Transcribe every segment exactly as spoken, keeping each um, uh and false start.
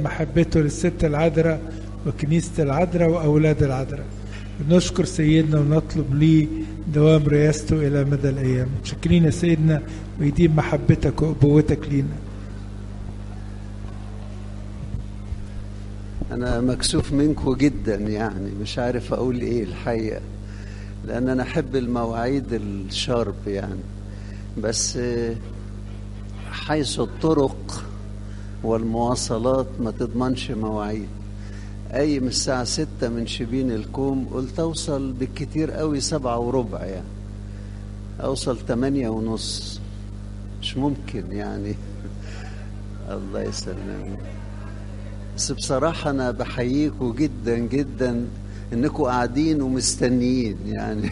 محبته للست العذراء وكنيسة العذراء وأولاد العذراء. نشكر سيدنا ونطلب ليه دوام رئاسته إلى مدى الأيام. شكرين يا سيدنا ويديم محبتك وأبوتك لينا. أنا مكسوف منكم جدا، يعني مش عارف أقول إيه الحقيقة، لأن أنا أحب المواعيد الشارب يعني، بس حيث الطرق والمواصلات ما تضمنش مواعيد. أي من الساعة ستة من شبين الكوم قلت أوصل بالكتير قوي سبعة وربع، يعني أوصل تمانية ونص، مش ممكن يعني. الله يسلمك. بس بصراحة أنا بحييكوا جدا جدا إنكوا قاعدين ومستنيين يعني.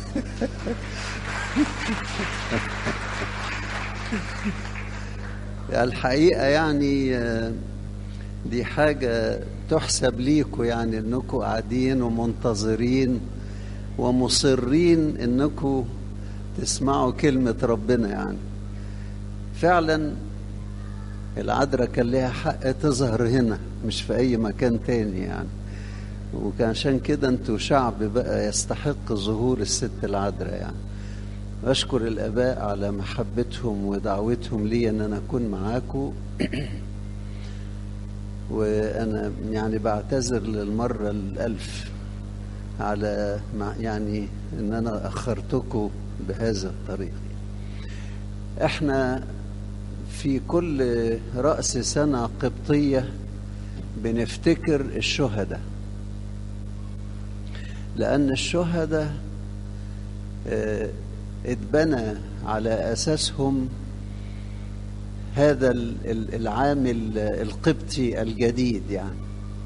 الحقيقة يعني دي حاجة تحسب ليكوا، يعني إنكوا قاعدين ومنتظرين ومصرين إنكوا تسمعوا كلمة ربنا. يعني فعلا العذراء كان لها حق تظهر هنا مش في أي مكان تاني يعني، وكان عشان كده انتوا شعب بقى يستحق ظهور الست العذراء يعني. أشكر الآباء على محبتهم ودعوتهم لي أن أنا أكون معاكم. وأنا يعني بعتذر للمرة الألف على يعني أن أنا أخرتكم بهذا الطريق. إحنا في كل رأس سنة قبطية بنفتكر الشهداء، لأن الشهداء اتبنى على أساسهم هذا العام القبطي الجديد يعني.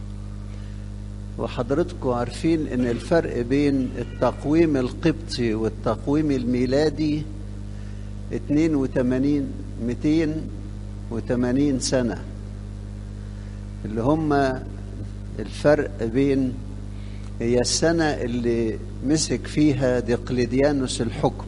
وحضرتكم عارفين ان الفرق بين التقويم القبطي والتقويم الميلادي اتنين وتمانين مئتين وتمانين سنة، اللي هم الفرق بين هي السنة اللي مسك فيها دقلديانوس الحكم.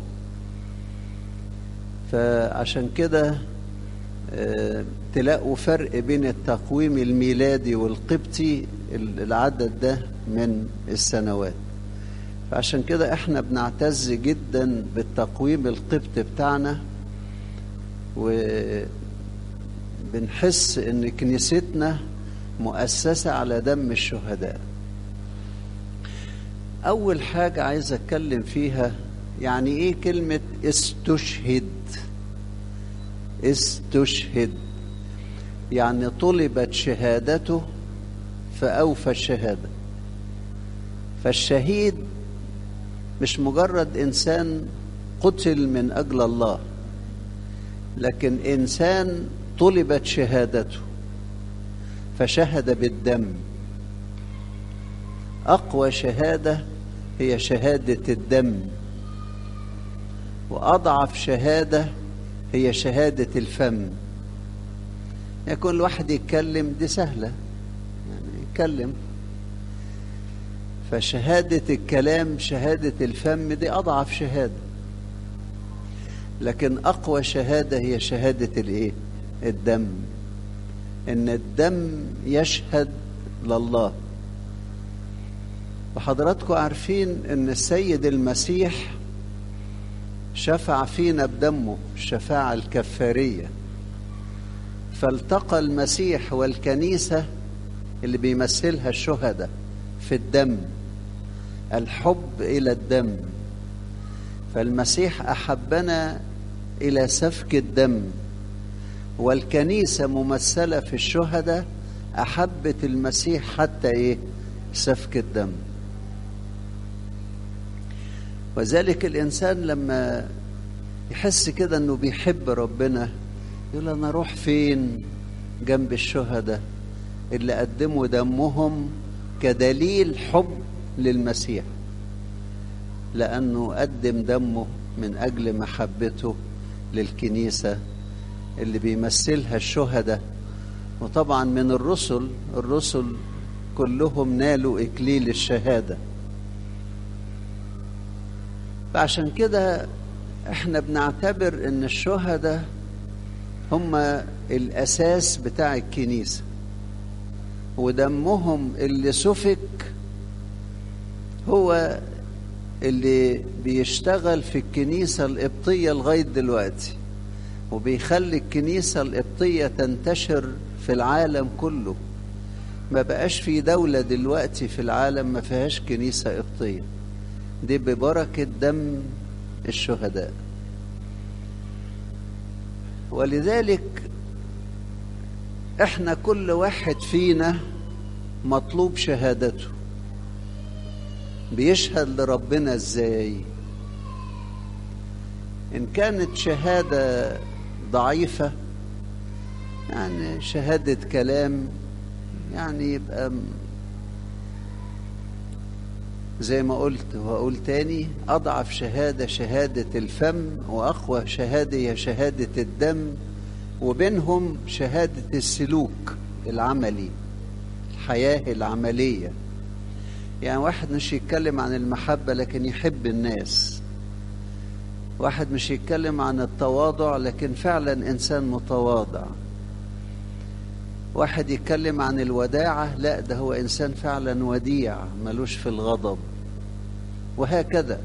فعشان كده تلاقوا فرق بين التقويم الميلادي والقبطي العدد ده من السنوات. فعشان كده احنا بنعتز جدا بالتقويم القبطي بتاعنا، وبنحس ان كنيستنا مؤسسة على دم الشهداء. اول حاجة عايز اتكلم فيها يعني ايه كلمة استشهد. استشهد يعني طلبت شهادته فأوفى الشهادة. فالشهيد مش مجرد إنسان قتل من أجل الله، لكن إنسان طلبت شهادته فشهد بالدم. أقوى شهادة هي شهادة الدم، وأضعف شهادة هي شهادة الفم. يكون الواحد يتكلم دي سهلة يعني يتكلم، فشهادة الكلام شهادة الفم دي أضعف شهادة. لكن أقوى شهادة هي شهادة الإيه؟ الدم. إن الدم يشهد لله. وحضراتكم عارفين إن السيد المسيح شفع فينا بدمه الشفاعة الكفارية. فالتقى المسيح والكنيسة اللي بيمثلها الشهداء في الدم، الحب إلى الدم. فالمسيح أحبنا إلى سفك الدم، والكنيسة ممثلة في الشهداء أحبت المسيح حتى إيه؟ سفك الدم. وذلك الإنسان لما يحس كده أنه بيحب ربنا يقول أنا أروح فين جنب الشهداء اللي قدموا دمهم كدليل حب للمسيح، لأنه قدم دمه من أجل محبته للكنيسة اللي بيمثلها الشهداء. وطبعا من الرسل الرسل كلهم نالوا إكليل الشهادة. فعشان كده احنا بنعتبر ان الشهداء هم الأساس بتاع الكنيسة. ودمهم اللي سفك هو اللي بيشتغل في الكنيسة القبطية لغاية دلوقتي، وبيخلي الكنيسة القبطية تنتشر في العالم كله. ما بقاش في دولة دلوقتي في العالم ما فيهاش كنيسة قبطية، دي ببركة دم الشهداء. ولذلك احنا كل واحد فينا مطلوب شهادته. بيشهد لربنا ازاي؟ ان كانت شهادة ضعيفة، يعني شهادة كلام، يعني يبقى زي ما قلت وهقول تاني، أضعف شهادة شهادة الفم، وأقوى شهادة هي شهادة الدم، وبينهم شهادة السلوك العملي، الحياة العملية. يعني واحد مش يتكلم عن المحبة لكن يحب الناس، واحد مش يتكلم عن التواضع لكن فعلا إنسان متواضع، واحد يتكلم عن الوداعة لا ده هو إنسان فعلا وديع ملوش في الغضب، وهكذا.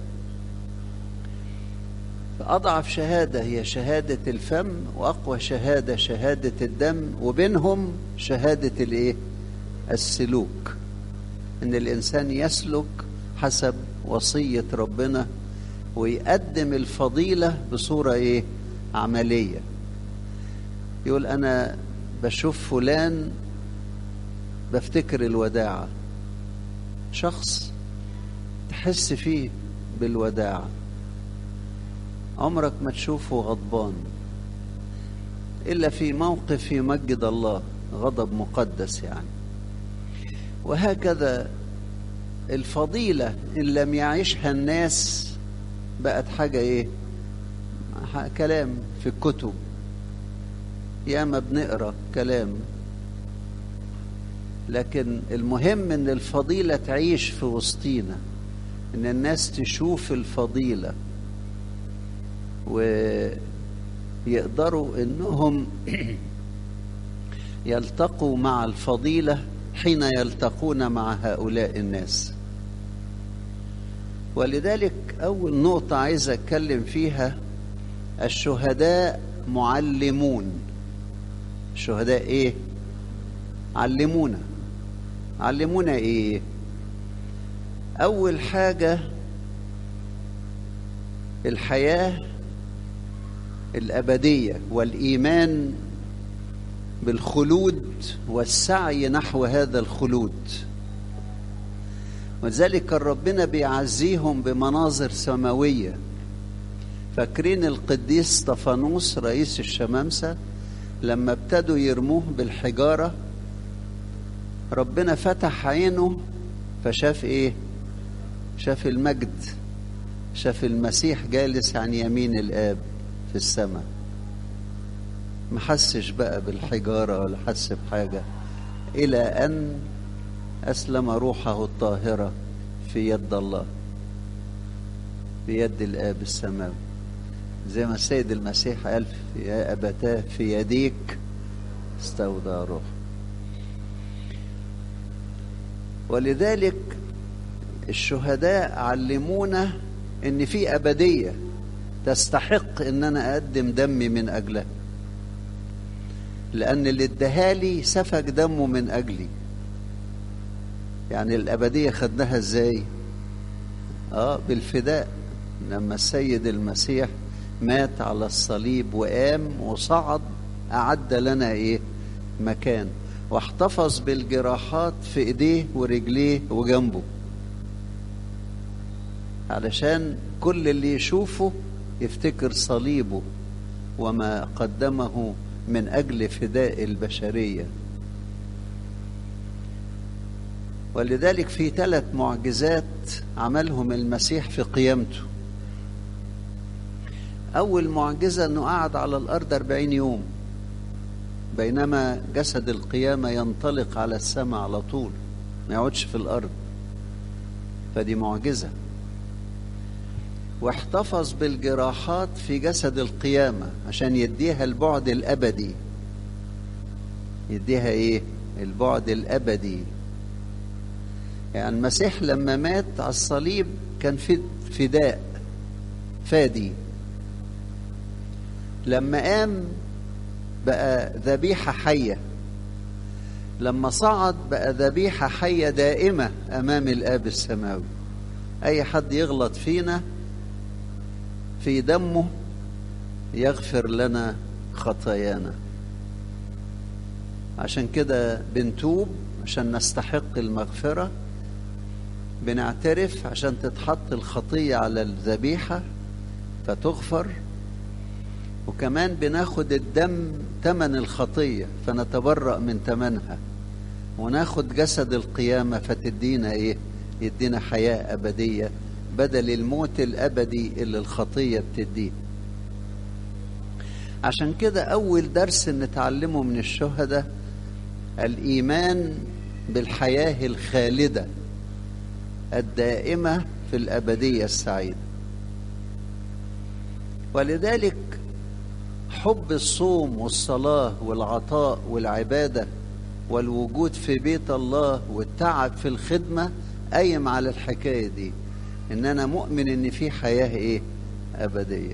فأضعف شهادة هي شهادة الفم، وأقوى شهادة شهادة الدم، وبينهم شهادة الإيه؟ السلوك، إن الإنسان يسلك حسب وصية ربنا ويقدم الفضيلة بصورة إيه؟ عملية. يقول أنا بشوف فلان بفتكر الوداعة، شخص تحس فيه بالوداعة، عمرك ما تشوفه غضبان إلا في موقف يمجد الله، غضب مقدس يعني. وهكذا الفضيلة إن لم يعيشها الناس بقت حاجة إيه؟ كلام في الكتب، ياما بنقرأ كلام، لكن المهم إن الفضيلة تعيش في وسطينا، إن الناس تشوف الفضيلة ويقدروا إنهم يلتقوا مع الفضيلة حين يلتقون مع هؤلاء الناس. ولذلك أول نقطة عايز أتكلم فيها، الشهداء معلمون. الشهداء إيه؟ علمونا. علمونا إيه؟ أول حاجة الحياة الأبدية والإيمان بالخلود والسعي نحو هذا الخلود. ولذلك كان ربنا بيعزيهم بمناظر سماوية. فاكرين القديس اسطفانوس رئيس الشمامسة لما ابتدوا يرموه بالحجارة، ربنا فتح عينه فشاف ايه؟ شاف المجد، شاف المسيح جالس عن يمين الآب في السماء. ما حسش بقى بالحجارة ولا حس بحاجة، إلى أن أسلم روحه الطاهرة في يد الله، في يد الآب السماوي، زي ما السيد المسيح قال يا أبتاه في يديك استودع روح. ولذلك الشهداء علمونا إن في أبدية تستحق إن أنا أقدم دمي من أجلها، لأن اللي ادهالي سفك دمه من أجلي. يعني الأبدية خدناها إزاي؟ آه بالفداء، لما السيد المسيح مات على الصليب وقام وصعد، أعد لنا إيه؟ مكان، واحتفظ بالجراحات في إيديه ورجليه وجنبه، علشان كل اللي يشوفه يفتكر صليبه وما قدمه من أجل فداء البشرية. ولذلك في ثلاث معجزات عملهم المسيح في قيامته. أول معجزة أنه قعد على الأرض أربعين يوم، بينما جسد القيامة ينطلق على السماء على طول، ما يقعدش في الأرض، فدي معجزة. واحتفظ بالجراحات في جسد القيامة عشان يديها البعد الأبدي، يديها إيه؟ البعد الأبدي. يعني المسيح لما مات على الصليب كان فداء فادي، لما قام بقى ذبيحة حية، لما صعد بقى ذبيحة حية دائمة أمام الآب السماوي. أي حد يغلط فينا في دمه يغفر لنا خطايانا. عشان كده بنتوب عشان نستحق المغفرة، بنعترف عشان تتحط الخطية على الذبيحة فتغفر، وكمان بناخد الدم تمن الخطية فنتبرأ من تمنها، وناخد جسد القيامة فتدينا ايه؟ يدينا حياة أبدية بدل الموت الأبدي اللي الخطية بتديه. عشان كده أول درس نتعلمه من الشهداء الإيمان بالحياة الخالدة الدائمة في الأبدية السعيدة. ولذلك حب الصوم والصلاة والعطاء والعبادة والوجود في بيت الله والتعب في الخدمة قايم على الحكاية دي، إن أنا مؤمن إن في حياة إيه؟ أبدية.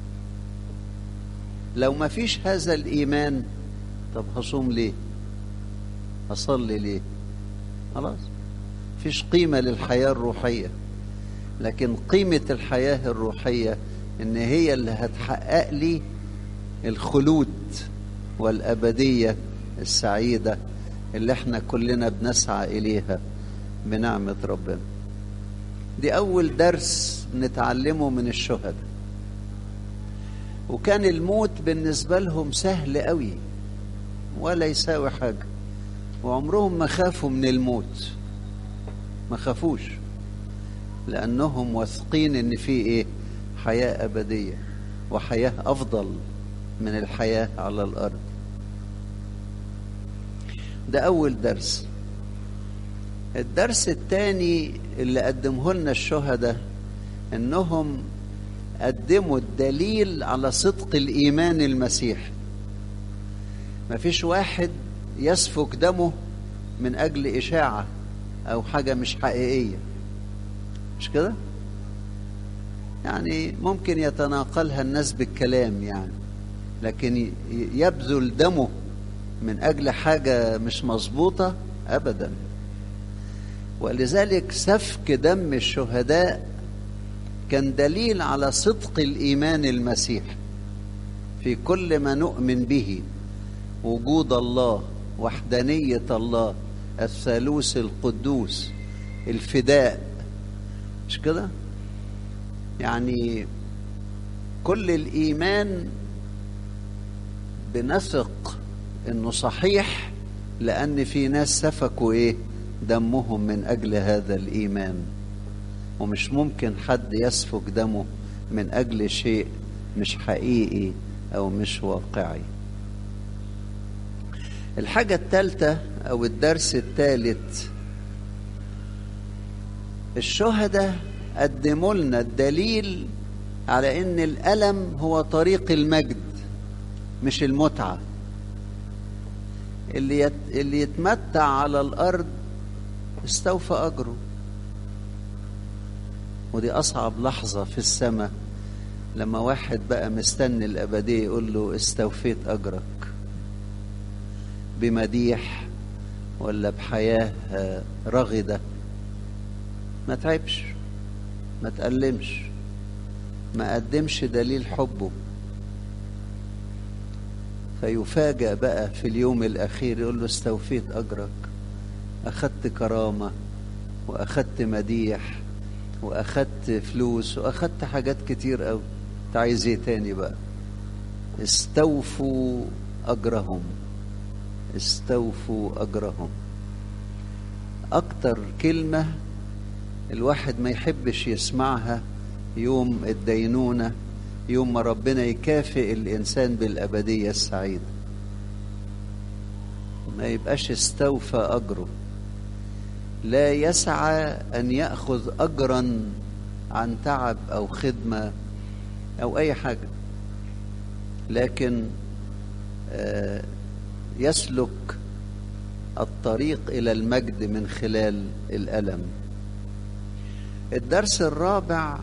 لو ما فيش هذا الإيمان، طب هصوم ليه؟ هصلي ليه؟ خلاص فيش قيمة للحياة الروحية. لكن قيمة الحياة الروحية إن هي اللي هتحقق لي الخلود والأبدية السعيدة اللي احنا كلنا بنسعى إليها بنعمة ربنا. دي أول درس نتعلمه من الشهداء. وكان الموت بالنسبة لهم سهل قوي ولا يساوي حاجة، وعمرهم ما خافوا من الموت، ما خافوش، لأنهم واثقين إن في إيه؟ حياة أبدية وحياة أفضل من الحياة على الأرض. ده أول درس. الدرس الثاني اللي قدمه لنا الشهداء إنهم قدموا الدليل على صدق الإيمان المسيحي. ما فيش واحد يسفك دمه من أجل إشاعة أو حاجة مش حقيقية، مش كده؟ يعني ممكن يتناقلها الناس بالكلام يعني، لكن يبذل دمه من أجل حاجة مش مظبوطة أبدا. ولذلك سفك دم الشهداء كان دليل على صدق الإيمان المسيحي في كل ما نؤمن به: وجود الله، وحدانية الله، الثالوث القدوس، الفداء، مش كده؟ يعني كل الإيمان بنثق إنه صحيح، لأن في ناس سفكوا إيه؟ دمهم من أجل هذا الإيمان. ومش ممكن حد يسفك دمه من أجل شيء مش حقيقي أو مش واقعي. الحاجة الثالثة أو الدرس الثالث، الشهداء قدموا لنا الدليل على إن الألم هو طريق المجد مش المتعة. اللي يت... اللي يتمتع على الأرض استوفى أجره. ودي أصعب لحظة في السماء، لما واحد بقى مستني الأبدية يقول له استوفيت أجرك بمديح ولا بحياة رغدة. ما تعبش، ما تألمش، ما قدمش دليل حبه، فيفاجأ بقى في اليوم الأخير يقول له استوفيت أجرك، أخدت كرامة وأخدت مديح وأخدت فلوس وأخدت حاجات كتير قوي، أنت عايز إيه تاني بقى؟ استوفوا أجرهم، استوفوا أجرهم. أكتر كلمة الواحد ما يحبش يسمعها يوم الدينونة، يوم ما ربنا يكافئ الإنسان بالأبدية السعيدة، ما يبقاش استوفى أجره. لا يسعى أن يأخذ أجرا عن تعب أو خدمة أو أي حاجة، لكن يسلك الطريق إلى المجد من خلال الألم. الدرس الرابع،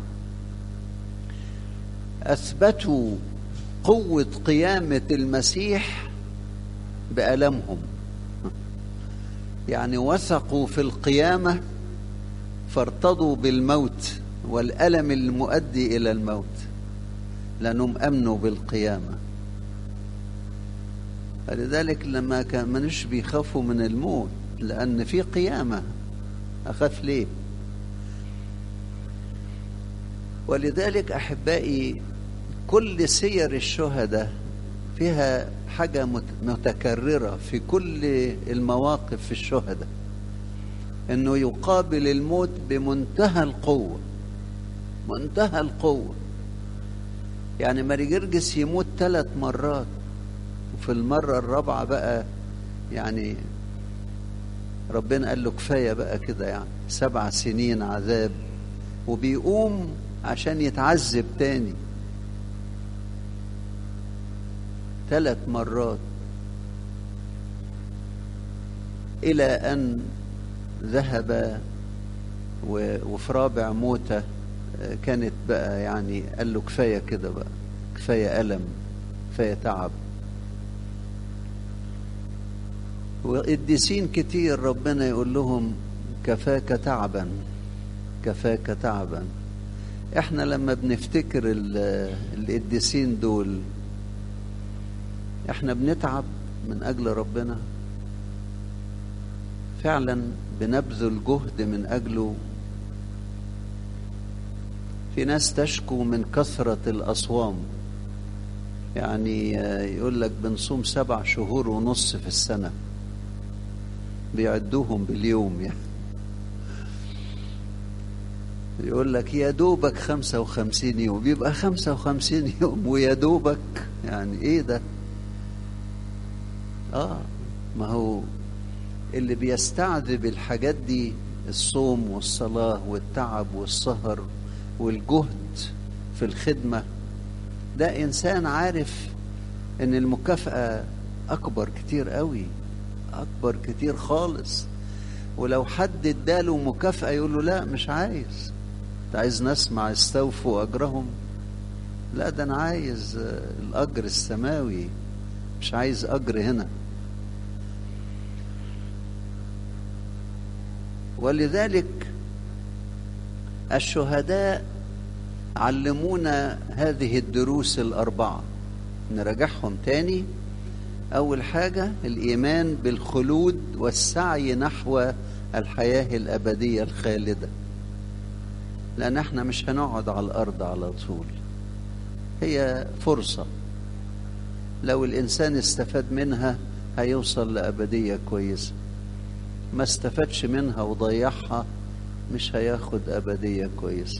أثبتوا قوة قيامة المسيح بألمهم. يعني وثقوا في القيامة فارتضوا بالموت والألم المؤدي إلى الموت، لأنهم أمنوا بالقيامة. فلذلك لما كانوش بيخافوا من الموت، لأن في قيامة، أخاف ليه؟ ولذلك أحبائي كل سير الشهداء فيها حاجة متكررة في كل المواقف في الشهداء، إنه يقابل الموت بمنتهى القوة، منتهى القوة. يعني ماري جرجس يموت ثلاث مرات، وفي المرة الرابعة بقى يعني ربنا قال له كفاية بقى كده، يعني سبع سنين عذاب، وبيقوم عشان يتعذب تاني ثلاث مرات، إلى أن ذهب وفي رابع موتة كانت بقى يعني قال له كفاية كده بقى، كفاية ألم، كفاية تعب. وقديسين كتير ربنا يقول لهم كفاك تعبا، كفاك تعبا. احنا لما بنفتكر القديسين دول احنا بنتعب من اجل ربنا فعلا، بنبذل جهد من اجله. في ناس تشكو من كثرة الأصوام، يعني يقول لك بنصوم سبع شهور ونص في السنة، بيعدوهم باليوم يعني. يقول لك يا دوبك خمسة وخمسين يوم، بيبقى خمسة وخمسين يوم ويا دوبك، يعني ايه ده؟ اه ما هو اللي بيستعذب الحاجات دي، الصوم والصلاة والتعب والسهر والجهد في الخدمة، ده إنسان عارف إن المكافأة أكبر كتير قوي، أكبر كتير خالص. ولو حد اداله مكافأة يقول له لا مش عايز، أنت عايز نسمع استوفوا أجرهم؟ لا، ده أنا عايز الأجر السماوي، مش عايز أجر هنا. ولذلك الشهداء علمونا هذه الدروس الأربعة، نراجعهم تاني. أول حاجة الإيمان بالخلود والسعي نحو الحياة الأبدية الخالدة، لأن احنا مش هنقعد على الأرض على طول، هي فرصة لو الإنسان استفاد منها هيوصل لأبدية كويسة، ما استفادش منها وضيعها مش هياخد أبدية كويسة.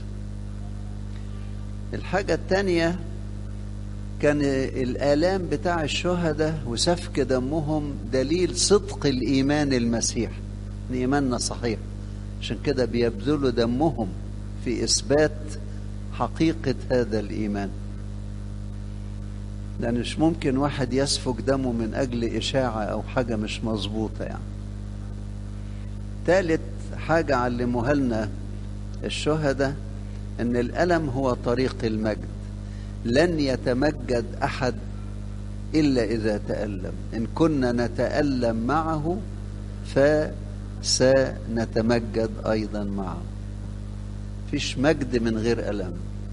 الحاجة التانية كان الآلام بتاع الشهداء وسفك دمهم دليل صدق الإيمان المسيح، إن إيماننا صحيح، عشان كده بيبذلوا دمهم في إثبات حقيقة هذا الإيمان، لأن مش ممكن واحد يسفك دمه من أجل إشاعة أو حاجة مش مظبوطة يعني. ثالث حاجة علموها لنا الشهداء أن الألم هو طريق المجد، لن يتمجد أحد إلا إذا تألم، إن كنا نتألم معه فسنتمجد أيضا معه. فيش مجد من غير ألم.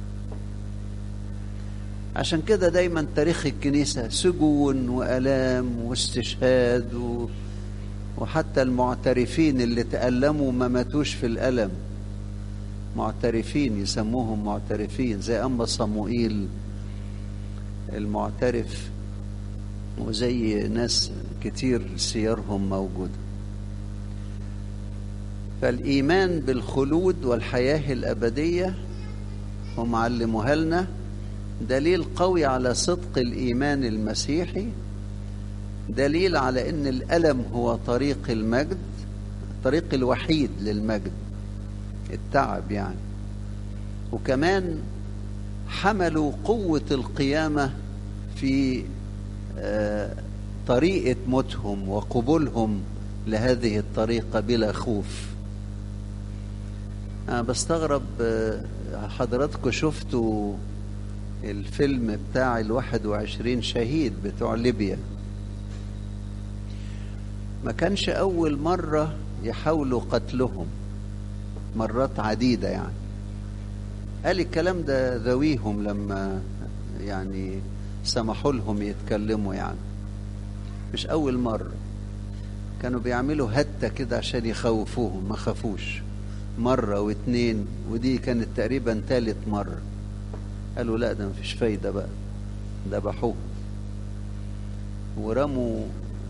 عشان كده دايما تاريخ الكنيسة سجون وألام واستشهاد و... وحتى المعترفين اللي تألموا ما ماتوش في الألم، معترفين يسموهم معترفين، زي أنبا صموئيل المعترف، وزي ناس كتير سيرهم موجودة. فالإيمان بالخلود والحياة الأبدية هم علموها لنا، دليل قوي على صدق الإيمان المسيحي، دليل على أن الألم هو طريق المجد، الطريق الوحيد للمجد، التعب يعني. وكمان حملوا قوة القيامة في طريقة موتهم وقبولهم لهذه الطريقة بلا خوف. أنا بستغرب، حضراتكم شفتوا الفيلم بتاع الواحد وعشرين شهيد بتوع ليبيا؟ ما كانش أول مرة يحاولوا قتلهم، مرات عديدة يعني. قال الكلام ده ذويهم لما يعني سمحوا لهم يتكلموا، يعني مش أول مرة. كانوا بيعملوا هتة كده عشان يخوفوهم، ما خافوش مرة واتنين، ودي كانت تقريبا ثالث مرة. قالوا لا ده مفيش فايدة بقى، ذبحوه ورموا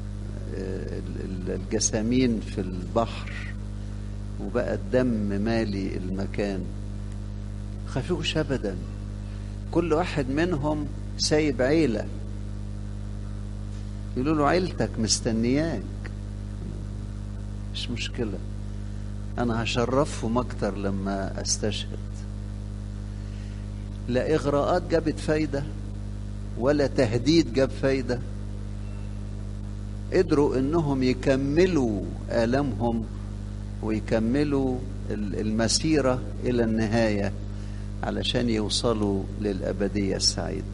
الجسامين في البحر وبقى الدم مالي المكان. خافوش أبدا. كل واحد منهم سايب عيلة، يقولوا له عيلتك مستنياك، مش مشكلة، أنا هشرفهم أكتر لما أستشهد. لا إغراءات جابت فايدة ولا تهديد جاب فايدة. قدروا إنهم يكملوا آلامهم ويكملوا المسيرة إلى النهاية علشان يوصلوا للأبدية السعيدة.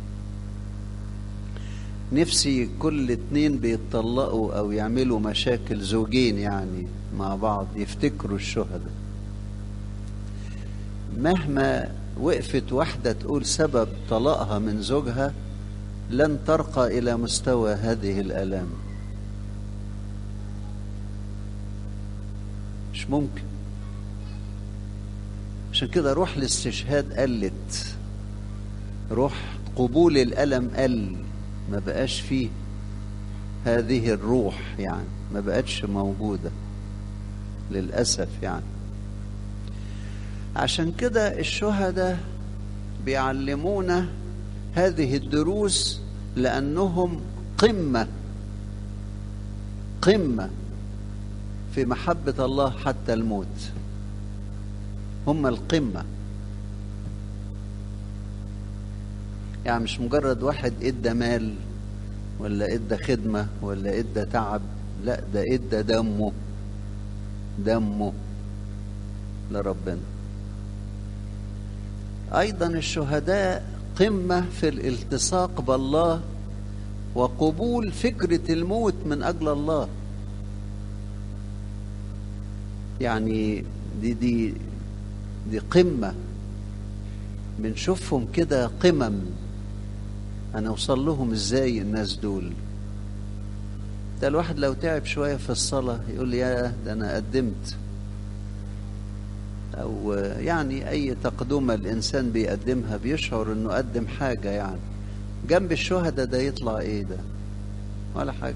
نفسي كل اتنين بيتطلقوا أو يعملوا مشاكل، زوجين يعني مع بعض، يفتكروا الشهداء. مهما وقفت واحدة تقول سبب طلاقها من زوجها، لن ترقى إلى مستوى هذه الآلام، مش ممكن. عشان كده روح الاستشهاد قلت، روح قبول الألم قل، ما بقاش فيه هذه الروح، يعني ما بقتش موجودة للأسف يعني. عشان كده الشهداء بيعلمونا هذه الدروس، لأنهم قمة قمة في محبة الله حتى الموت. هم القمة، يعني مش مجرد واحد ادى مال ولا ادى خدمة ولا ادى تعب، لا ده ادى دمه دمه لربنا. ايضا الشهداء قمة في الالتصاق بالله وقبول فكرة الموت من اجل الله. يعني دي دي دي قمة، بنشوفهم كده قمم. انا اوصل لهم ازاي الناس دول؟ ده الواحد لو تعب شوية في الصلاة يقول لي يا ده انا قدمت، او يعني اي تقدمة الانسان بيقدمها بيشعر انه قدم حاجة، يعني جنب الشهداء ده يطلع ايه؟ ده ولا حاجة.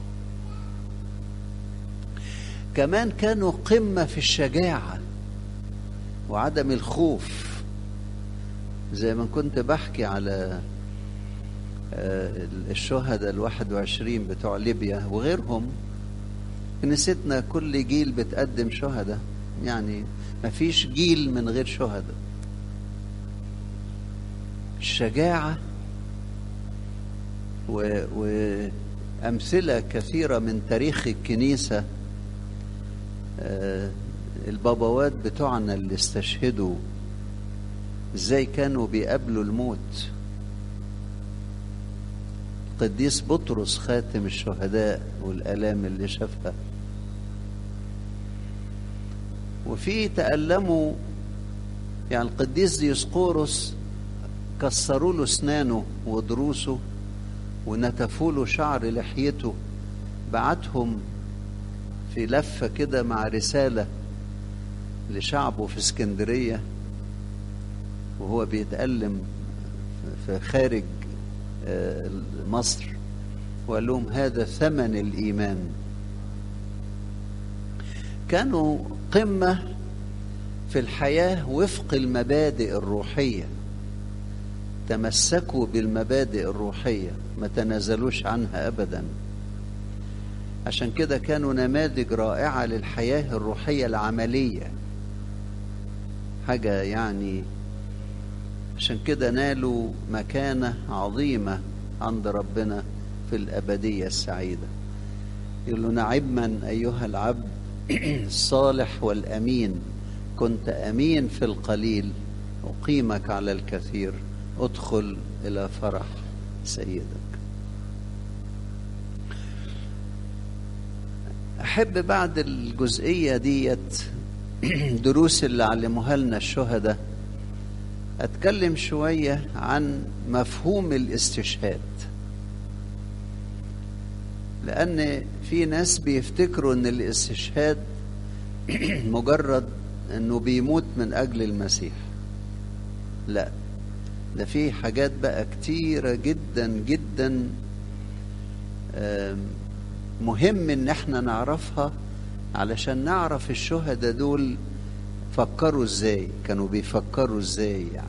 كمان كانوا قمة في الشجاعة وعدم الخوف. زي ما كنت بحكي على الشهداء الواحد وعشرين بتوع ليبيا وغيرهم، كنيستنا كل جيل بتقدم شهداء، يعني ما فيش جيل من غير شهداء. الشجاعة وأمثلة كثيرة من تاريخ الكنيسة. البابوات بتوعنا اللي استشهدوا ازاي كانوا بيقابلوا الموت. القديس بطرس خاتم الشهداء والآلام اللي شافها. وفي تألموا، يعني القديس ديسقورس كسروا له اسنانه وضروسه ونتفوا له شعر لحيته، بعتهم في لفة كده مع رسالة لشعبه في اسكندرية وهو بيتألم في خارج مصر، وقال لهم هذا ثمن الإيمان. كانوا قمة في الحياة وفق المبادئ الروحية، تمسكوا بالمبادئ الروحية، ما تنازلوش عنها أبدا. عشان كده كانوا نماذج رائعة للحياة الروحية العملية، حاجة يعني. عشان كده نالوا مكانة عظيمة عند ربنا في الأبدية السعيدة. يقول له نعما أيها العبد الصالح والأمين، كنت أمين في القليل أقيمك على الكثير، ادخل إلى فرح سيدك. أحب بعد الجزئية ديت دروس اللي علموها لنا الشهداء أتكلم شوية عن مفهوم الاستشهاد، لأن في ناس بيفتكروا أن الاستشهاد مجرد أنه بيموت من أجل المسيح. لا، ده في حاجات بقى كتيرة جدا جدا مهم ان احنا نعرفها علشان نعرف الشهداء دول فكروا ازاي، كانوا بيفكروا ازاي. يعني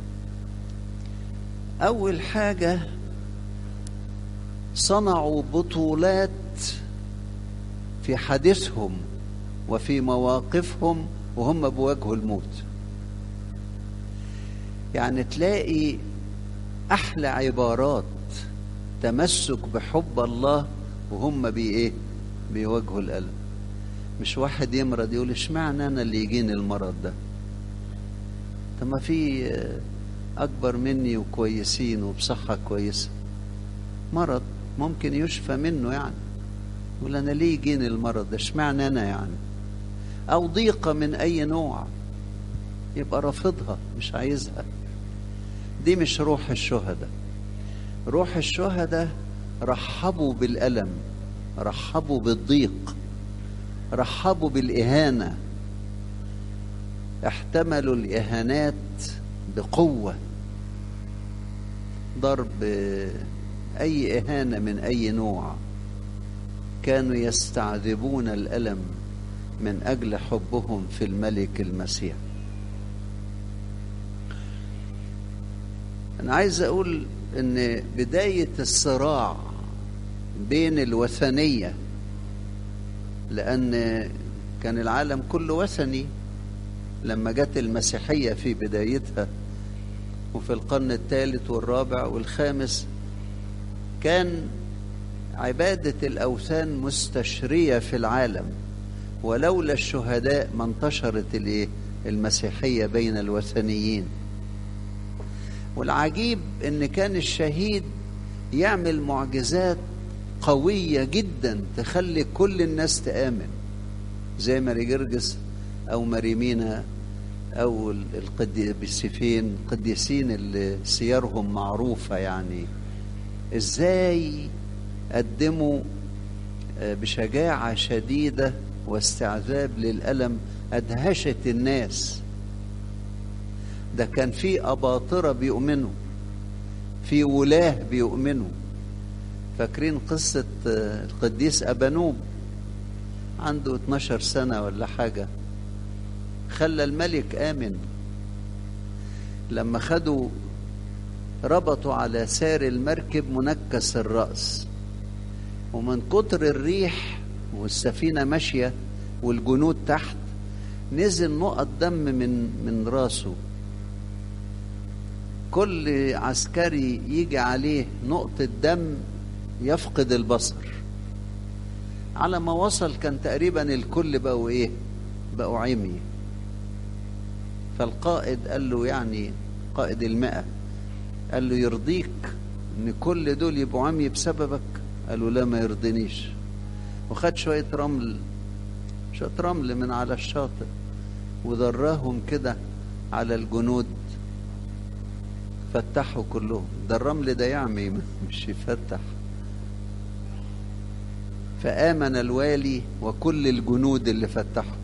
اول حاجة صنعوا بطولات في حديثهم وفي مواقفهم وهم بواجهوا الموت. يعني تلاقي احلى عبارات تمسك بحب الله وهم بي ايه بيواجهوا الالم. مش واحد يمرض يقول اشمعنى انا اللي يجيني المرض ده؟ طب ما في اكبر مني وكويسين وبصحة كويسة، مرض ممكن يشفى منه، يعني يقول انا ليه يجيني المرض ده؟ اشمعنى انا يعني؟ او ضيقة من اي نوع يبقى رافضها مش عايزها. دي مش روح الشهداء. روح الشهداء رحبوا بالألم، رحبوا بالضيق، رحبوا بالإهانة، احتملوا الإهانات بقوة، ضرب أي إهانة من أي نوع. كانوا يستعذبون الألم من أجل حبهم في الملك المسيح. أنا عايز أقول إن بداية الصراع بين الوثنية، لأن كان العالم كله وثني لما جت المسيحية في بدايتها، وفي القرن الثالث والرابع والخامس كان عبادة الأوثان مستشرية في العالم، ولولا الشهداء ما انتشرت الايه المسيحية بين الوثنيين. والعجيب ان كان الشهيد يعمل معجزات قوية جدا تخلي كل الناس تآمن، زي ماري جرجس او مريمينا او القديسين القديسين اللي سيرهم معروفة. يعني ازاي قدموا بشجاعة شديدة واستعذاب للألم أدهشت الناس. ده كان في أباطرة بيؤمنوا، في ولاه بيؤمنوا. فاكرين قصة القديس أبانوب عنده اتناشر سنة ولا حاجة، خلى الملك آمن لما خدوا ربطوا على سار المركب منكس الرأس، ومن كتر الريح والسفينة ماشية والجنود تحت نزل نقط دم من من راسه. كل عسكري يجي عليه نقطة دم يفقد البصر. على ما وصل كان تقريبا الكل بقوا ايه بقوا عمي. فالقائد قال له، يعني قائد المئة قال له يرضيك ان كل دول يبقوا عمي بسببك؟ قال له لا ما يرضينيش. وخد شوية رمل شوية رمل من على الشاطئ وذراهم كده على الجنود، فتحوا كلهم. ده الرمل ده يعمي مش يفتح. فآمن الوالي وكل الجنود اللي فتحوا.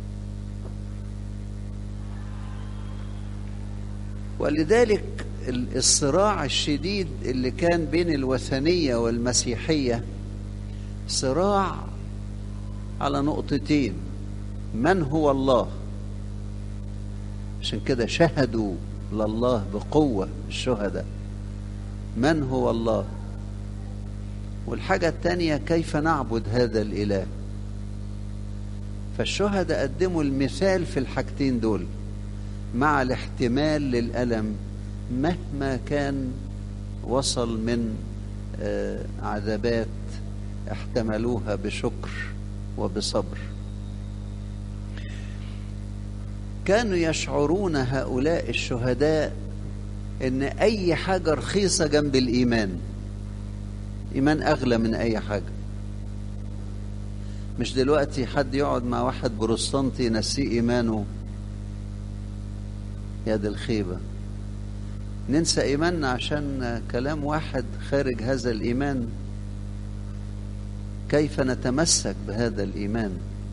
ولذلك الصراع الشديد اللي كان بين الوثنية والمسيحية صراع على نقطتين: من هو الله؟ عشان كده شهدوا لله بقوة الشهداء. من هو الله؟ والحاجة الثانية كيف نعبد هذا الإله؟ فالشهداء قدموا المثال في الحاجتين دول، مع الاحتمال للألم مهما كان وصل من عذابات احتملوها بشكر وبصبر. كانوا يشعرون هؤلاء الشهداء ان اي حاجة رخيصة جنب الايمان. ايمان اغلى من اي حاجة. مش دلوقتي حد يقعد مع واحد بروستانتي ينسيه ايمانه، يا دي الخيبة. ننسى ايماننا عشان كلام واحد خارج هذا الايمان؟ كيف نتمسك بهذا الايمان؟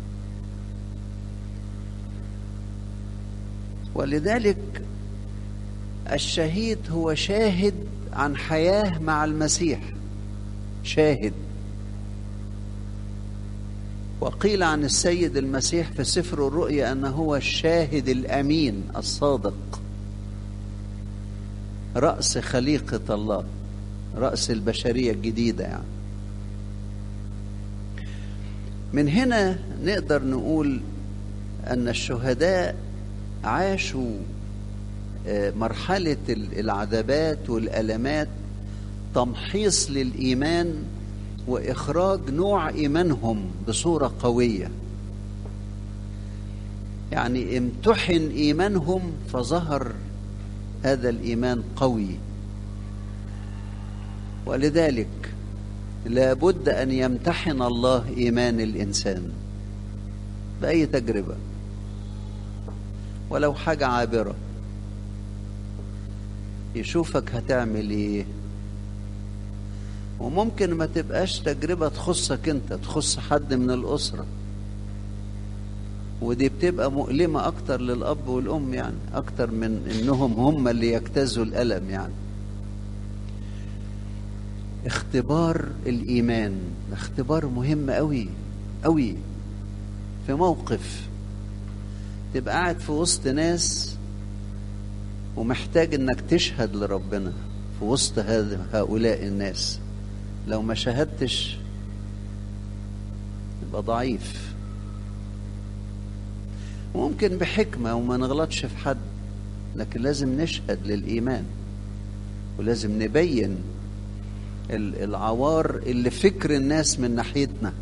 ولذلك الشهيد هو شاهد عن حياة مع المسيح، شاهد. وقيل عن السيد المسيح في سفر الرؤيا أنه هو الشاهد الأمين الصادق، رأس خليقة الله، رأس البشرية الجديدة يعني. من هنا نقدر نقول أن الشهداء عاشوا مرحلة العذابات والألمات تمحيص للإيمان وإخراج نوع إيمانهم بصورة قوية. يعني امتحن إيمانهم فظهر هذا الإيمان قوي. ولذلك لابد أن يمتحن الله إيمان الإنسان بأي تجربة، ولو حاجة عابرة، يشوفك هتعمل ايه. وممكن ما تبقاش تجربة تخصك انت، تخص حد من الأسرة، ودي بتبقى مؤلمة أكتر للأب والأم، يعني أكتر من إنهم هم اللي يجتازوا الألم. يعني اختبار الإيمان اختبار مهم أوي أوي. في موقف تبقى قاعد في وسط ناس ومحتاج انك تشهد لربنا في وسط هؤلاء الناس، لو ما شهدتش يبقى ضعيف. ممكن بحكمة وما نغلطش في حد، لكن لازم نشهد للإيمان، ولازم نبين العوار اللي فكر الناس من ناحيتنا.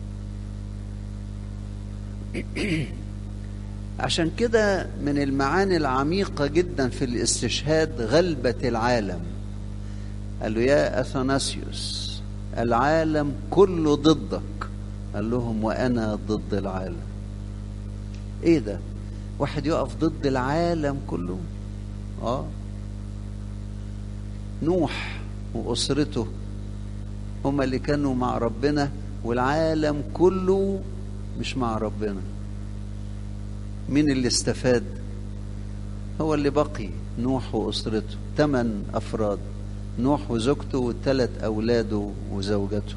عشان كده من المعاني العميقة جدا في الاستشهاد غلبة العالم. قال له يا أثناسيوس العالم كله ضدك. قال لهم وأنا ضد العالم. ايه ده؟ واحد يقف ضد العالم كله؟ اه نوح وأسرته هما اللي كانوا مع ربنا، والعالم كله مش مع ربنا. مين اللي استفاد؟ هو اللي بقي، نوح وأسرته، ثمان أفراد، نوح وزوجته وثلاث أولاده وزوجته.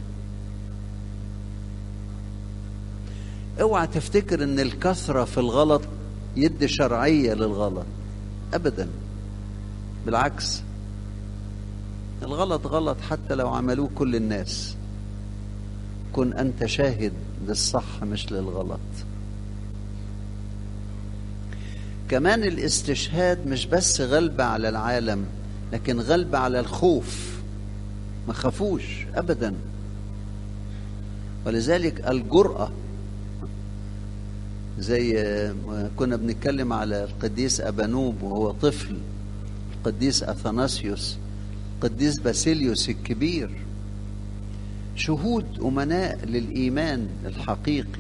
اوعى تفتكر ان الكثرة في الغلط يدي شرعية للغلط، أبدا. بالعكس، الغلط غلط حتى لو عملوه كل الناس. كن أنت شاهد للصح مش للغلط. كمان الاستشهاد مش بس غلبة على العالم، لكن غلبة على الخوف. ما خافوش أبدا. ولذلك الجرأة، زي كنا بنتكلم على القديس أبانوب وهو طفل، القديس أثناسيوس، القديس باسيليوس الكبير، شهود أمناء للإيمان الحقيقي.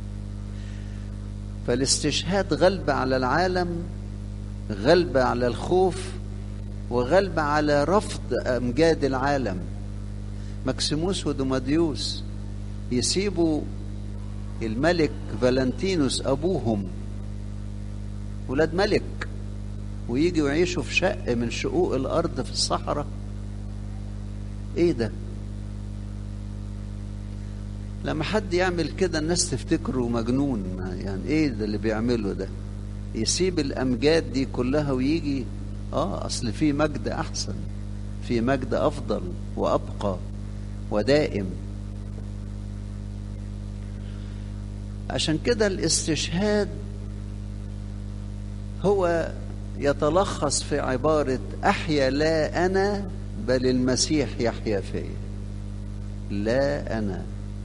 فالاستشهاد غلبة على العالم، غلبة على الخوف، وغلبة على رفض أمجاد العالم. مكسيموس ودوماديوس يسيبوا الملك فالنتينوس أبوهم، ولاد ملك، ويجوا يعيشوا في شق من شقوق الأرض في الصحراء. إيه ده؟ لما حد يعمل كده الناس تفتكره مجنون. يعني إيه ده اللي بيعمله ده؟ يسيب الأمجاد دي كلها ويجي آه أصل في مجد أحسن، في مجد أفضل وأبقى ودائم. عشان كده الاستشهاد هو يتلخص في عبارة أحيا لا أنا بل المسيح يحيا فيا. لا أنا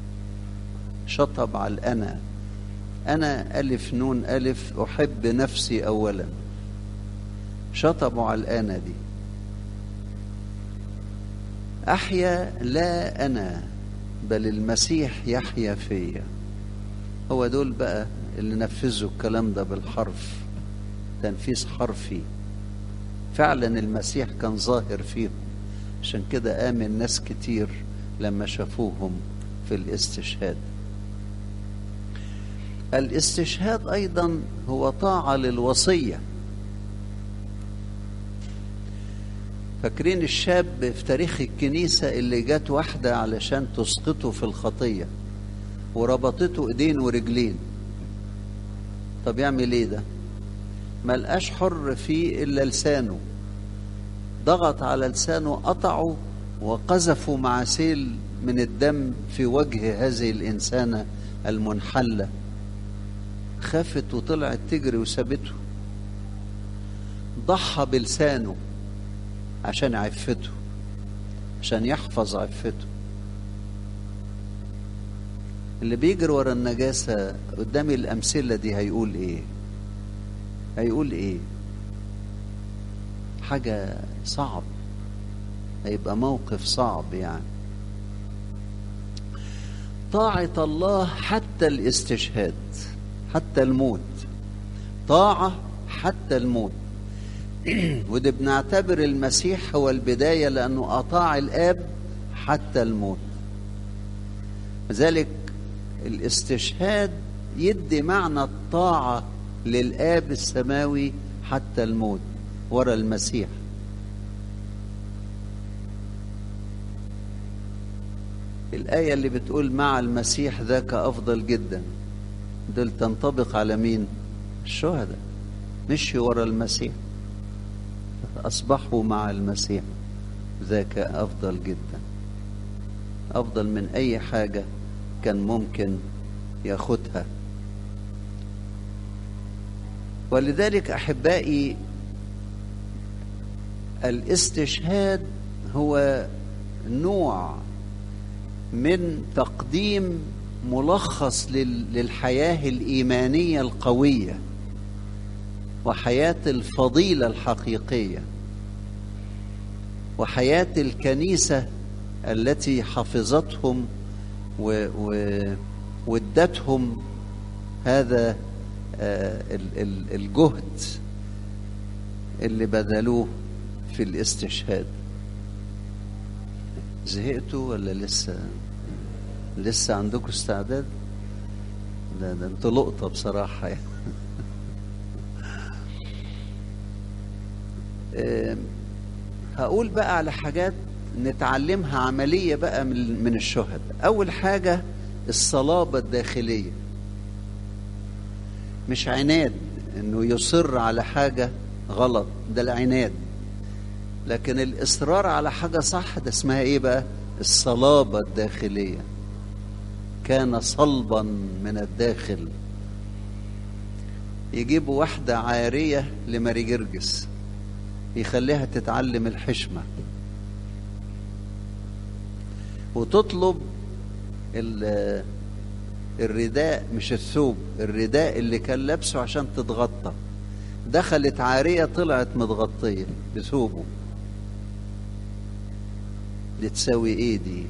شطب على الأنا. أنا ألف نون ألف، أحب نفسي أولا. شطبوا على الأنا دي. أحيا لا أنا بل المسيح يحيا فيا. هو دول بقى اللي نفذوا الكلام ده بالحرف، تنفيذ حرفي. فعلا المسيح كان ظاهر فيهم، عشان كده آمن ناس كتير لما شافوهم في الاستشهاد. الاستشهاد أيضا هو طاعة للوصية. فاكرين الشاب في تاريخ الكنيسة اللي جات واحدة علشان تسقطه في الخطية وربطته ايدين ورجلين؟ طب يعمل ايه ده؟ ملقاش حر فيه الا لسانه، ضغط على لسانه، قطعه وقذفوا مع سيل من الدم في وجه هذه الإنسانة المنحلة. خافت وطلعت تجري وسابته. ضحى بلسانه عشان عفته، عشان يحفظ عفته. اللي بيجري ورا النجاسة قدام الأمثلة دي هيقول ايه؟ هيقول ايه؟ حاجة صعب، هيبقى موقف صعب يعني. طاعة الله حتى الاستشهاد، حتى الموت. طاعة حتى الموت. وده بنعتبر المسيح هو البداية، لأنه أطاع الآب حتى الموت. لذلك الاستشهاد يدي معنى الطاعة للآب السماوي حتى الموت ورا المسيح. الآية اللي بتقول مع المسيح ذاك أفضل جدا، دول تنطبق على مين؟ الشهداء. مشوا ورا المسيح، أصبحوا مع المسيح. ذاك أفضل جدا، أفضل من أي حاجة كان ممكن ياخدها. ولذلك أحبائي الاستشهاد هو نوع من تقديم ملخص للحياة الإيمانية القوية وحياة الفضيلة الحقيقية وحياة الكنيسة التي حفظتهم وادتهم هذا الجهد اللي بذلوه في الاستشهاد. زهقتوا ولا لسه لسه عندكم استعداد؟ لا ده انتوا لقطة بصراحة يعني. هقول بقى على حاجات نتعلمها عملية بقى من الشهداء. أول حاجة الصلابة الداخلية، مش عناد إنه يصر على حاجة غلط، ده العناد. لكن الإصرار على حاجة صح ده اسمها إيه بقى؟ الصلابة الداخلية. كان صلبا من الداخل. يجيبوا واحدة عارية لماري جرجس يخليها تتعلم الحشمة، وتطلب الرداء، مش الثوب، الرداء اللي كان لابسه عشان تتغطى. دخلت عارية طلعت متغطية بثوبه. دي تساوي ايه دي؟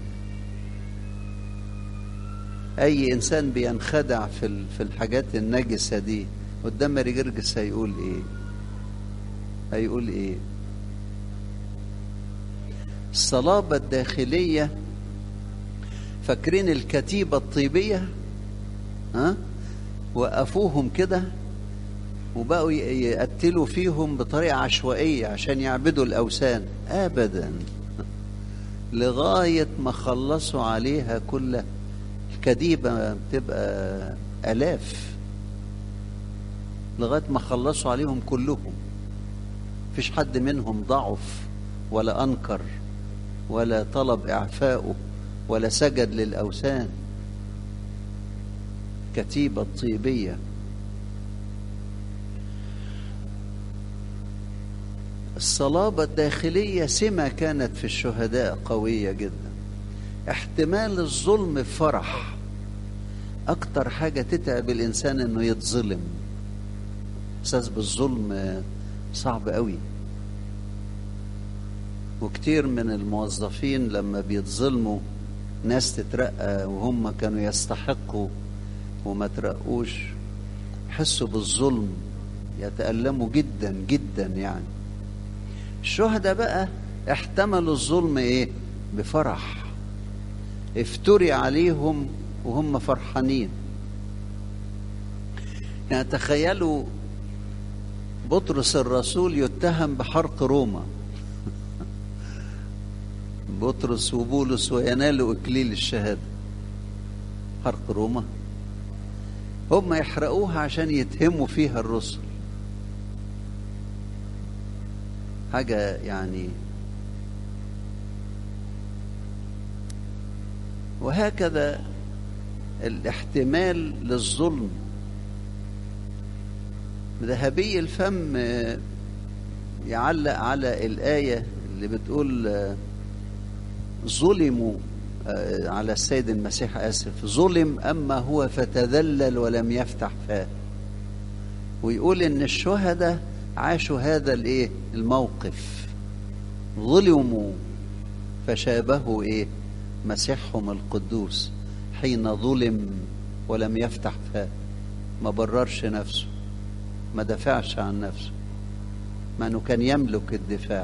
اي انسان بينخدع في في الحاجات النجسة دي قدام ماري جرجس هيقول ايه؟ هيقول ايه؟ الصلابة الداخلية. فاكرين الكتيبة الطيبية؟ ها؟ وقفوهم كده وبقوا يقتلوا فيهم بطريقة عشوائية عشان يعبدوا الأوثان؟ أبدا، لغاية ما خلصوا عليها كلها. الكتيبة بتبقى آلاف، لغاية ما خلصوا عليهم كلهم. فيش حد منهم ضعف ولا أنكر ولا طلب إعفاؤه ولا سجد للأوثان. كتيبة طيبية. الصلابة الداخلية سمة كانت في الشهداء قوية جدا. احتمال الظلم بفرح، أكتر حاجة تتعب الإنسان إنه يتظلم. إحساس بالظلم صعب قوي، وكتير من الموظفين لما بيتظلموا ناس تترقى وهم كانوا يستحقوا وما ترقوش، يحسوا بالظلم، يتألموا جدا جدا يعني. الشهداء بقى احتملوا الظلم ايه؟ بفرح. افتري عليهم وهم فرحانين. يعني تخيلوا بطرس الرسول يتهم بحرق روما، بطرس وبولس وينالوا إكليل الشهادة. حرق روما، هم يحرقوها عشان يتهموا فيها الرسل. حاجة يعني. وهكذا الاحتمال للظلم. ذهبي الفم يعلق على الآية اللي بتقول ظلموا على السيد المسيح، آسف، ظلم أما هو فتذلل ولم يفتح فاه. ويقول إن الشهداء عاشوا هذا الإيه؟ الموقف. ظلموا فشابهوا إيه؟ مسيحهم القدوس حين ظلم ولم يفتح فاه. ما بررش نفسه، ما دافعش عن نفسه، مع أنه كان يملك الدفاع،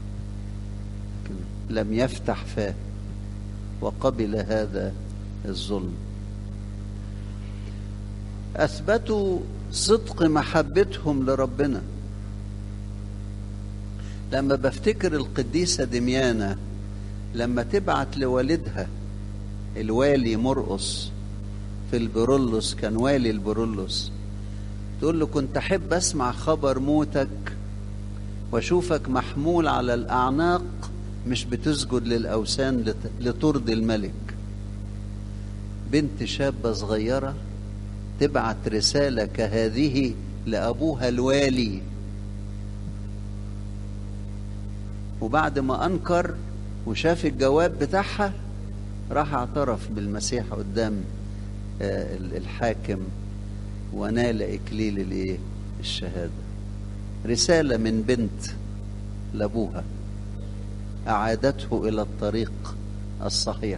لم يفتح فاه وقبل هذا الظلم. أثبتوا صدق محبتهم لربنا. لما بفتكر القديسة دميانة لما تبعت لوالدها الوالي مرقس في البرولوس، كان والي البرولوس، تقول له كنت أحب أسمع خبر موتك وأشوفك محمول على الأعناق مش بتسجد للأوثان لترضي الملك. بنت شابة صغيرة تبعت رسالة كهذه لأبوها الوالي، وبعد ما أنكر وشاف الجواب بتاعها راح اعترف بالمسيح قدام الحاكم ونال إكليل الايه؟ الشهادة. رسالة من بنت لأبوها أعادته إلى الطريق الصحيح.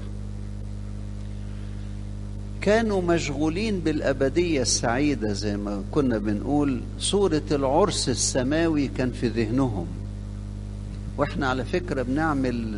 كانوا مشغولين بالأبدية السعيدة زي ما كنا بنقول. صورة العرس السماوي كان في ذهنهم. واحنا على فكرة بنعمل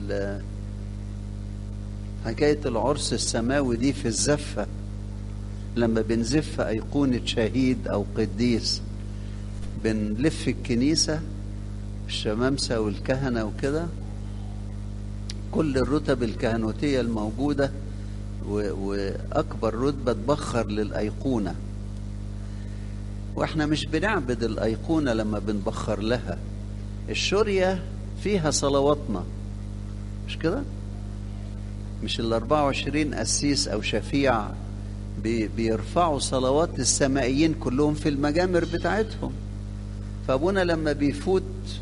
حكاية العرس السماوي دي في الزفة، لما بنزف أيقونة شهيد أو قديس بنلف الكنيسة، الشمامسة والكهنة وكده، كل الرتب الكهنوتية الموجودة، وأكبر رتبة تبخر للأيقونة. وإحنا مش بنعبد الأيقونة لما بنبخر لها. الشورية فيها صلواتنا، مش كده؟ مش الأربعة وعشرين قسيس أو شفيع بيرفعوا صلوات السمائيين كلهم في المجامر بتاعتهم. فأبونا لما بيفوت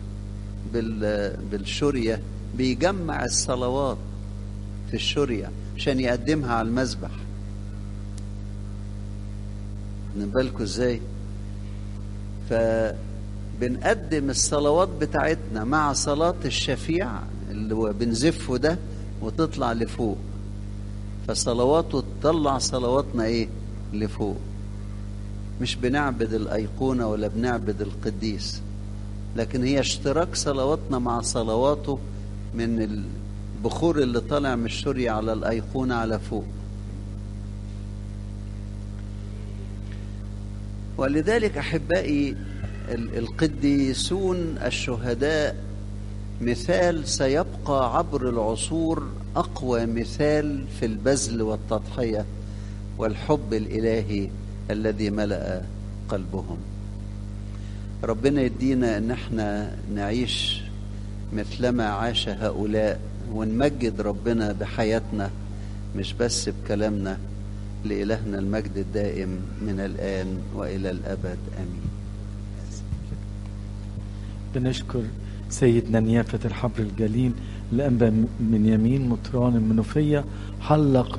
بالشورية بيجمع الصلوات في الشورية عشان يقدمها على المذبح. نبالكوا ازاي؟ فبنقدم الصلوات بتاعتنا مع صلاة الشفيع اللي هو بنزفه ده وتطلع لفوق، فصلواته تطلع صلواتنا ايه؟ لفوق. مش بنعبد الأيقونة ولا بنعبد القديس، لكن هي اشتراك صلواتنا مع صلواته من البخور اللي طالع من الشورية على الأيقونة على فوق. ولذلك أحبائي القديسون الشهداء مثال سيبقى عبر العصور، أقوى مثال في البذل والتضحية والحب الإلهي الذي ملأ قلبهم. ربنا يدينا ان احنا نعيش مثلما عاش هؤلاء، ونمجد ربنا بحياتنا مش بس بكلامنا. لإلهنا المجد الدائم من الآن وإلى الأبد، آمين. بنشكر سيدنا نيافة الحبر الجليل الأنبا من يمين مطران المنوفية، حلق